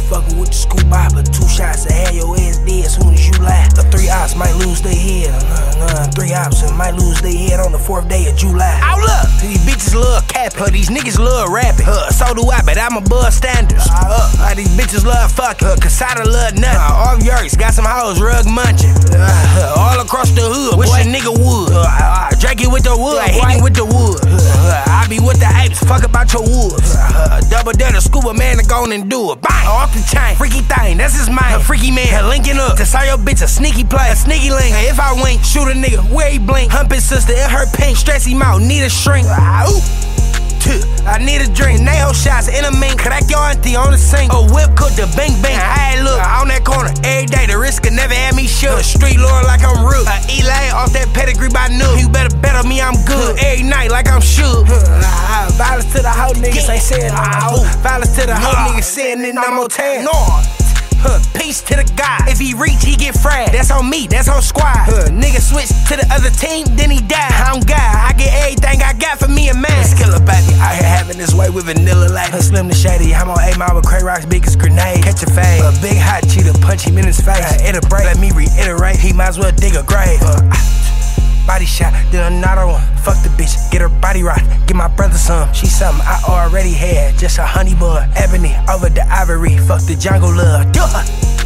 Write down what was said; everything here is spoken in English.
fucking with the scoop out, but 2 shots to have your ass dead as soon as you lie. The 3 ops might lose their head. 3 ops might lose their head on the 4th day of July. Out look! These bitches love capping, these niggas love rapping. So do I, but I'm above standards. These bitches love fucking, Casada love nothing. All Yerks got some hoes rug munching. All across the hood, wish a nigga would. Drake it with the wood, hit it with the wood. I be with the apes, fuck about your woods. Double dare scuba man to go on and do it. Bang! Off the chain, freaky thing, that's his mind. Freaky man, linking up to saw your bitch a sneaky play, a sneaky link. If I wink, shoot a nigga where he blink. Hump his sister in her pink, stress him out, need a shrink. I need a drink, nail shots in a mink. Crack your auntie on the sink. A whip cook the bang bang. I look on that corner every day. The risk could never have me shook. Street lord like I'm Rook. Eli off that pedigree by Nook. You better bet on me, I'm good. Every night like I'm shook. Violence to the hoe niggas ain't saying no. Violence to the hoe niggas saying it, I'm on 10. Peace to the guy. If he reach, he get fried. That's on me, that's on squad. Nigga switch to the other team, then he die. I'm God, I get everything I got for me and mine. Skiller baby, out here having this way with vanilla like Slim to Shady. I'm on 8 Mile with Cray Rock's biggest grenade. Catch a fade, a big hot cheetah, punch him in his face. It'll break, let me reiterate, he might as well dig a grave. Body shot, then another one. Fuck the bitch, get her body rocked. Get my brother some. She something I already had, just a honey bun. Ebony over the ivory, fuck the jungle love. Duh.